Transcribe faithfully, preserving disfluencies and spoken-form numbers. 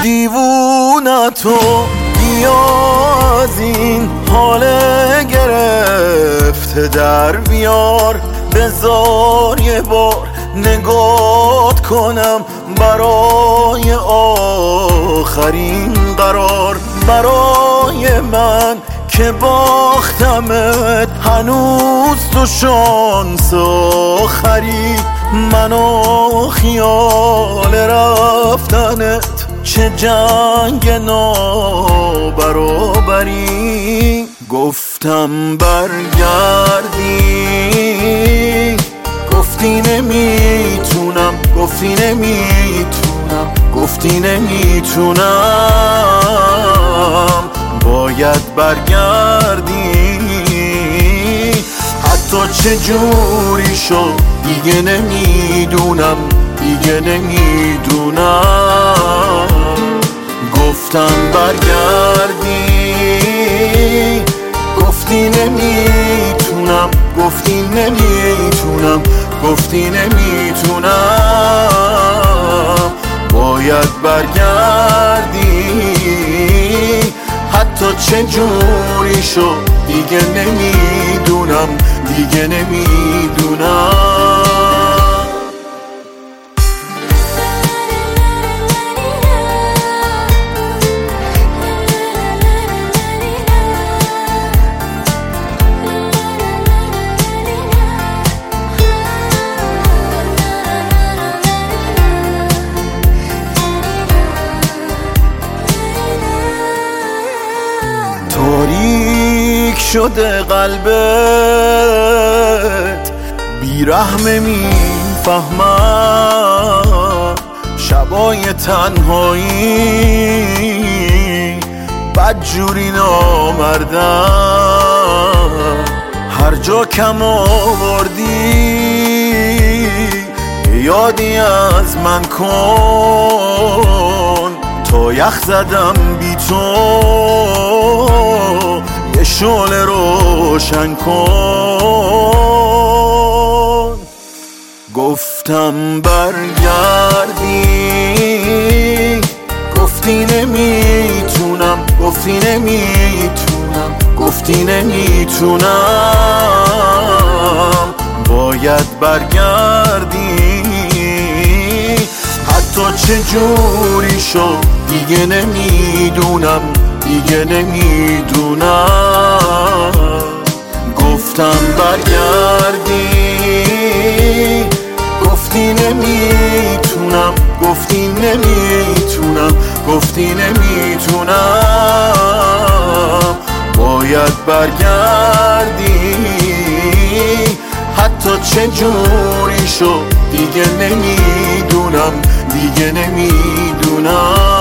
دیوونتو بیا از این حال گرفته در بیار، بذار یه بار نگات کنم برای آخرین قرار. برای من که باختمت هنوز تو شانس آخری، منو خیال رفتنت چه جنگ نابرابری. گفتم برگردی، گفتی نمیتونم، گفتی نمیتونم، گفتی نمیتونم. باید برگردی، حتی چه جوری شد دیگه نمیدونم، دیگه نمیدونم. گفتم برگردی، گفتی نمیتونم، گفتی نمیتونم، گفتی نمیتونم. باید برگردی، حتی چه جوری شد دیگه نمیدونم، دیگه نمیدونم. تاریک شده قلبت، بیرحمه میفهمم. شبای تنهایی بدجوری نامردم. هر جا کم آوردی یادی از من کن، تا یخ زدم بی تو یه شعله روشن کن. گفتم برگردی، گفتی نمیتونم، گفتی نمیتونم، گفتی نمیتونم. باید برگردی، حتی چه جوری شد دیگه نمیدونم، دیگه نمیدونم. گفتم برگردی، گفتی نمیتونم، گفتی نمیتونم، گفتی نمیتونم. باید برگردی، حتی چه جوری شد دیگه نمیدونم، دیگه نمیدونم.